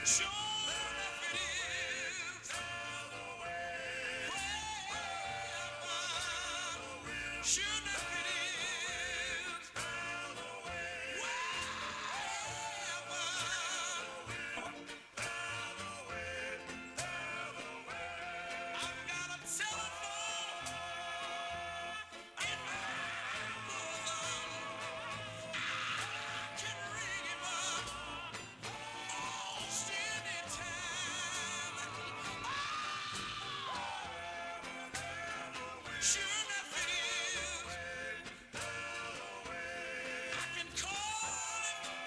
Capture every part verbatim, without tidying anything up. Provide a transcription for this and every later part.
Sure enough it is. Wherever. Sure enough it is. Wherever. I've got a telephone in my bosom. I can ring him up most anytime. Sure enough it is. I can call him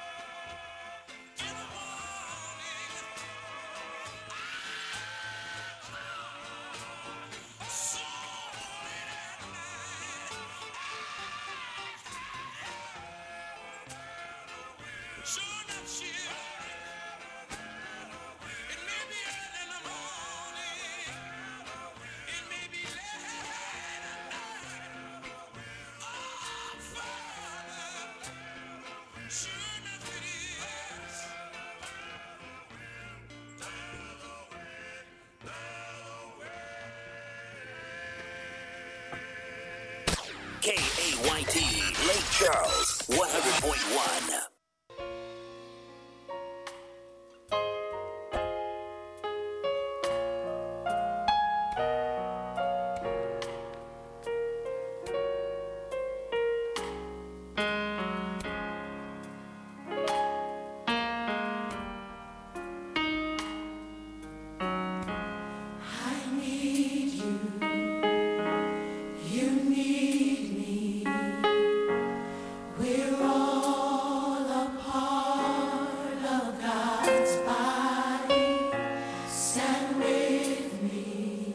in the morning. So late at night. Sure enough she is. It may be early in the morning. It may be late at night. Oh, Father. Sure enough it is. K A Y T, Lake Charles, one hundred point one. I need you, you need me. We're all a part of God's body. Stand with me,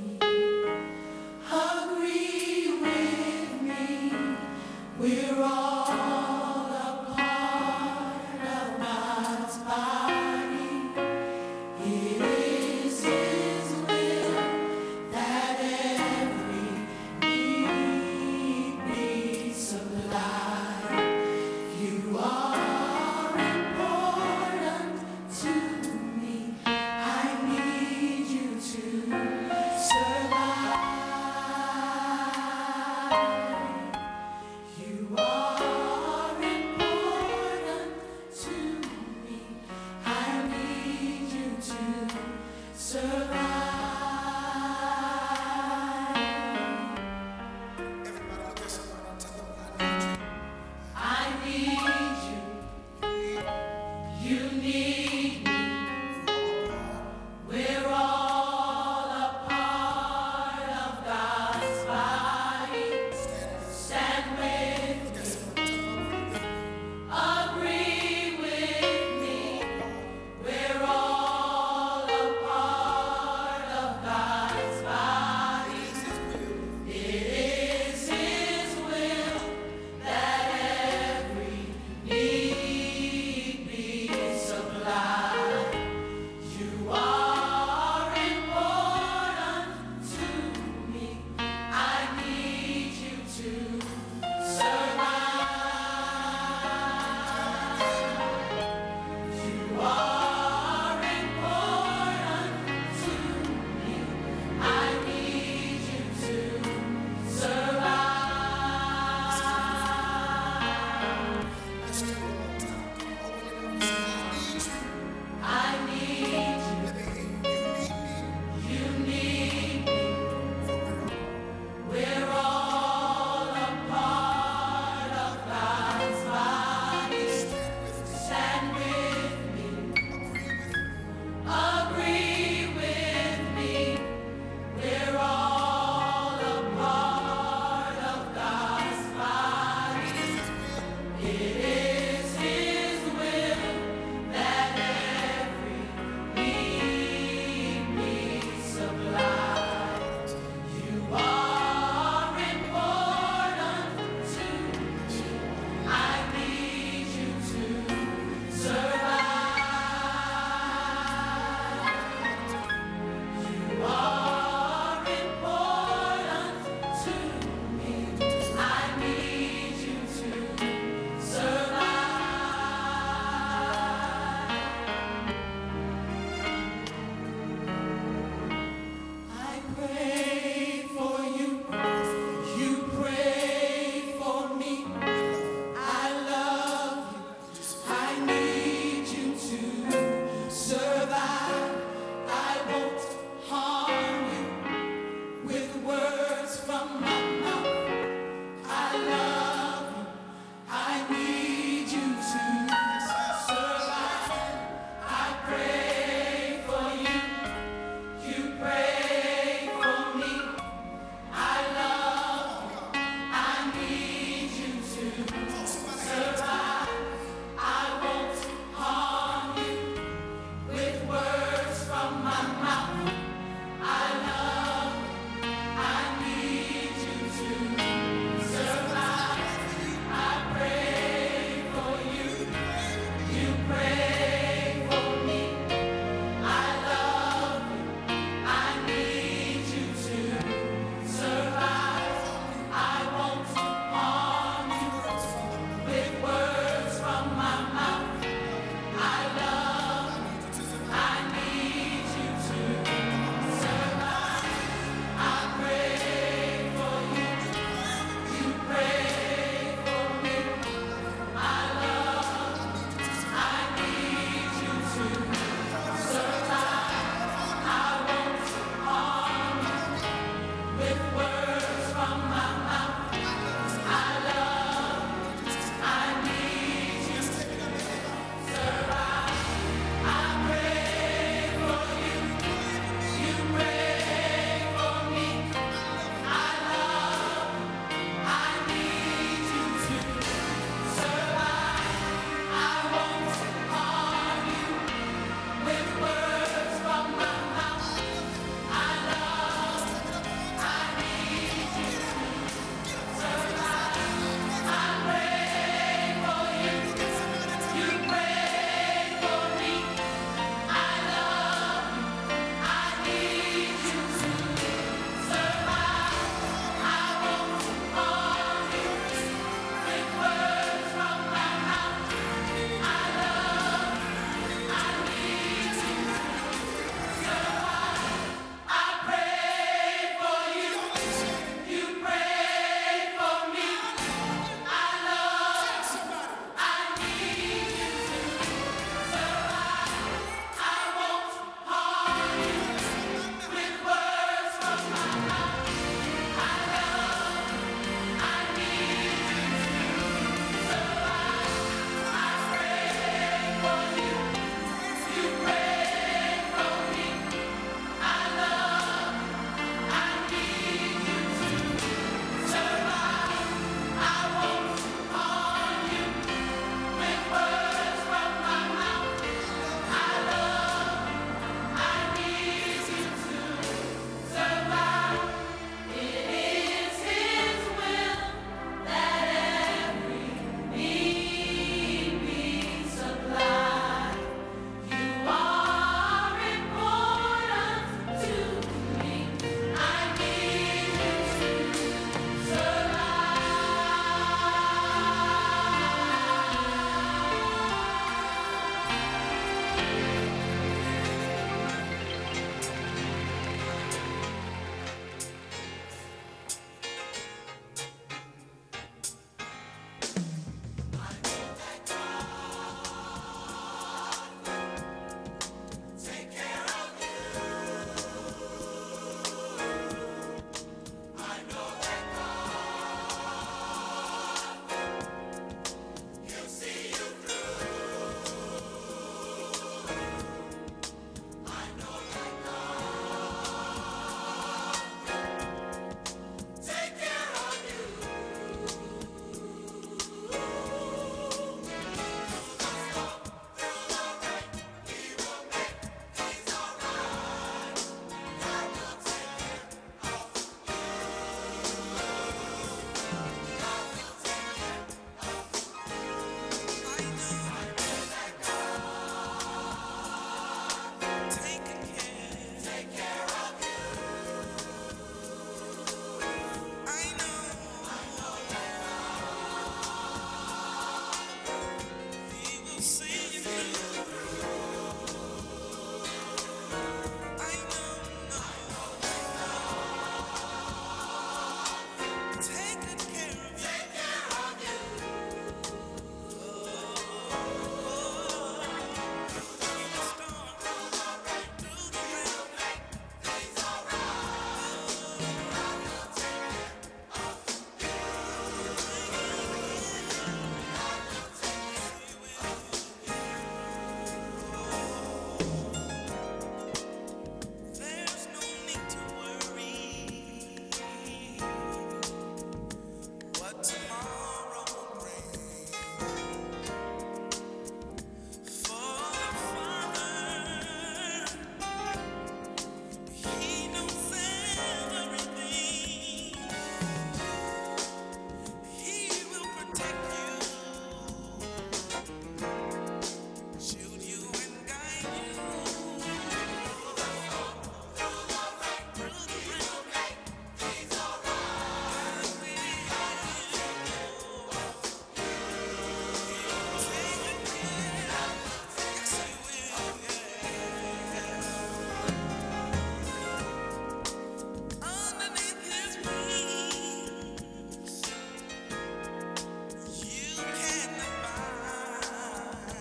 agree with me. We're all a part of God's body. It is His will that every need be supplied. You are important to me. I need you to survive. You are important to me. I need you to survive. Everybody out there, somebody tell them I need you. You need me. We're all a part of God's body. Stand with me. Agree with me. We're all a part of God's body. It is His will that every need be supplied. There's no need to worry what tomorrow will bring. For Father, He knows everything. He will protect you, shield you, and guide you through the rain. He's alright. Take care. Yes, He will. Yeah. Underneath His wings, you can abide.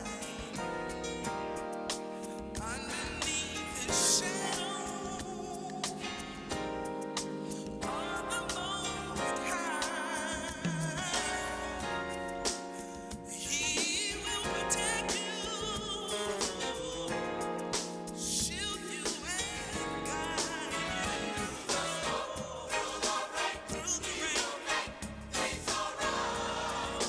Underneath His shadow of the Most High, He will protect you, shield you, and guide you through the rain. He's alright.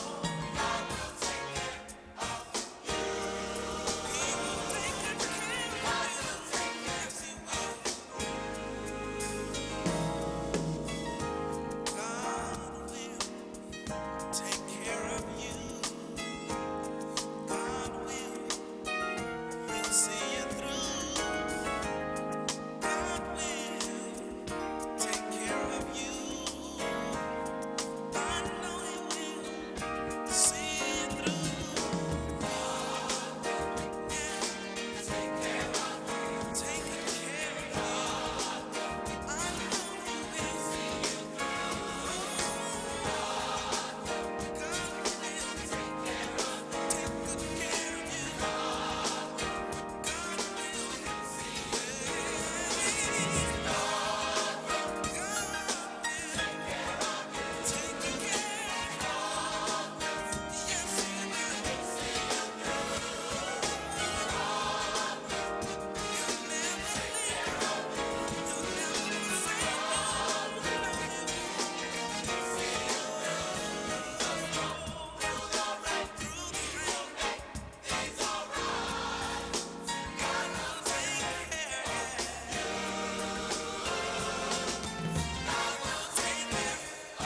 He will take good care of you. Yes, He will. God will take care of you. God will, He'll see you through. God will take care of you. I know He will see you through. Yeah, take care of you. Take good care of you. I know He will see you through. God will take care of you. Take good care of you. God will see you. God will take good care of you. Yes, He will. He'll never leave. He'll never forsake you. Through the rain, He's alright. God will take care. God will take care.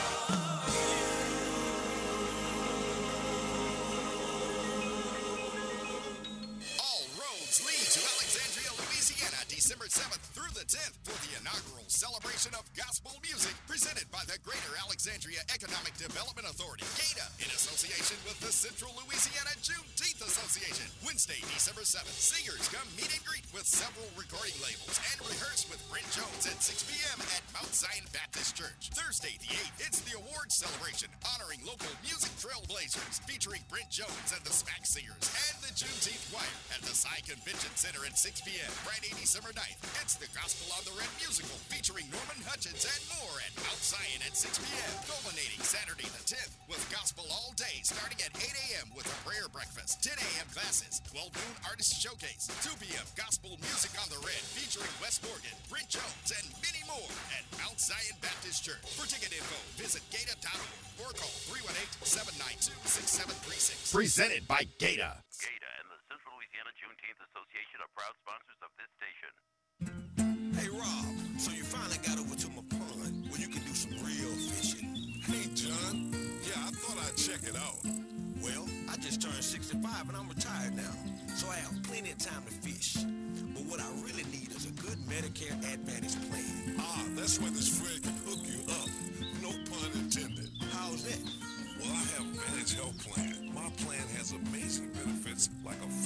All roads lead to Alexandria, Louisiana, December seventh through the tenth for the inaugural celebration of gospel music presented by the Greater Alexandria Economic Development Authority, GATA, in association with the Central Louisiana Juneteenth Association. Wednesday, December seventh, singers come meet and greet with several recording labels and rehearse with Brent Jones at six p.m. at Mount Zion Baptist Church. Thursday, the eighth, it's the awards celebration honoring local music trailblazers featuring Brent Jones and the Smack Singers and the Juneteenth Choir at the Psy Convention Center at six p.m. Friday, December ninth, it's the Gospel on the Red musical featuring Norman Hutchins and more at Mount Zion at six p.m. Culminating Saturday the tenth with gospel all day starting at eight a.m. with a prayer breakfast, ten a.m. classes, twelve noon artist showcase, two p.m. gospel music on the Red featuring Wes Morgan, Brent Jones, and many more at Mount Zion Baptist Church. For ticket info, visit gata dot org or call three one eight, seven nine two, six seven three six. Presented by GATA. GATA and the Central Louisiana Juneteenth Association are proud sponsors of this station. Hey, Rob, so you finally got over to my pond where you can do some real fishing. Hey, John. Yeah, I thought I'd check it out. Well, I just turned sixty-five and I'm retired now, so I have plenty of time to fish. But what I really need is a good Medicare Advantage plan. Ah, that's where this friend can hook you up. No pun intended. How's that? Well, I have Advantage Health Plan. My plan has amazing benefits like a